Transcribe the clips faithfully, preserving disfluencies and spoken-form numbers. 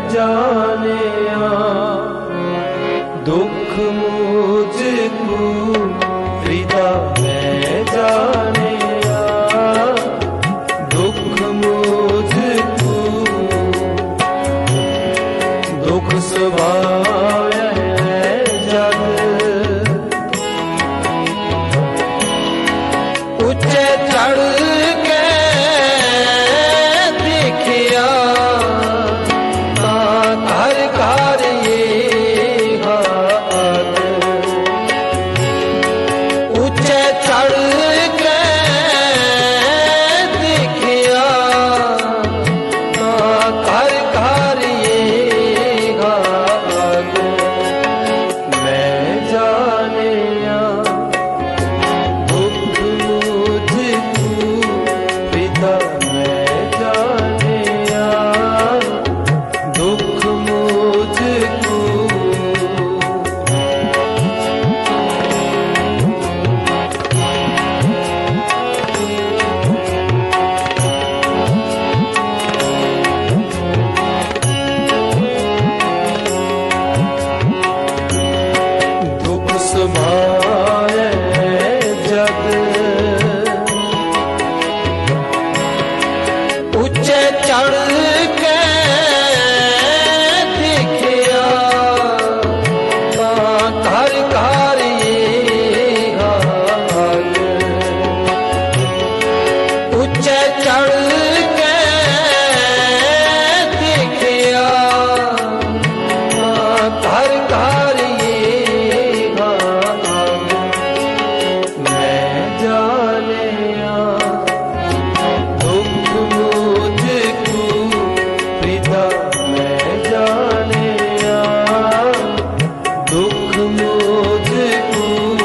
जानिया दुख मुझको हृदा मैं जानिया दुख मुझको दुख स्वभाव जग उच्चे चढ़ के देखिया घर घर ये हाथ उच्चे चढ़ के देखिया घर घर ये हाथ मैं जानिया दुख मुझको पिता मैं जानिया दुख मुझको दुख समाए जग उच्चे चढ़ के देखिया घर घर ये हाल उच्चे चढ़ के देखिया घर घर ये हाल मैं जानिया दुख मुझको पिता मैं जानिया दुख मुझको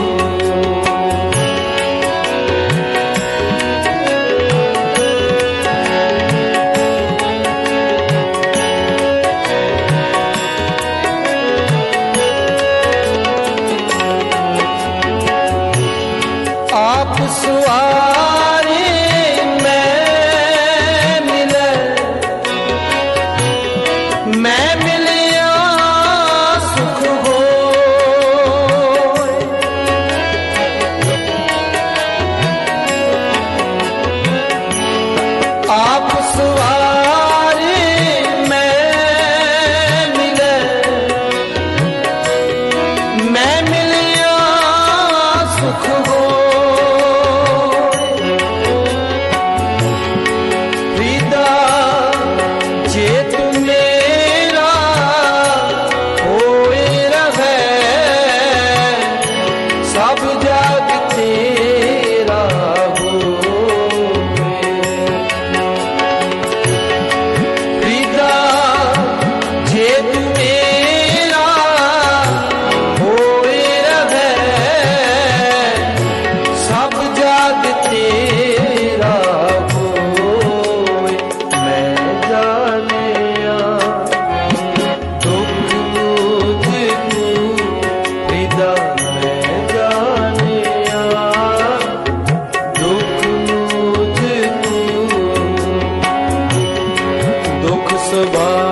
आप सवारी मैं मिले मैं मिलिया सुख हो आप सवारी मैं मिले मैं मिलिया सुख हो जे तू मेरा होए रहे सब जग तेरा होवे हृदा जे तू मेरा होए रहे सब जग तेरा होवे मैं जानिया दुख मुझको पिता मैं जानिया दुख मुझको दुख स्वभाव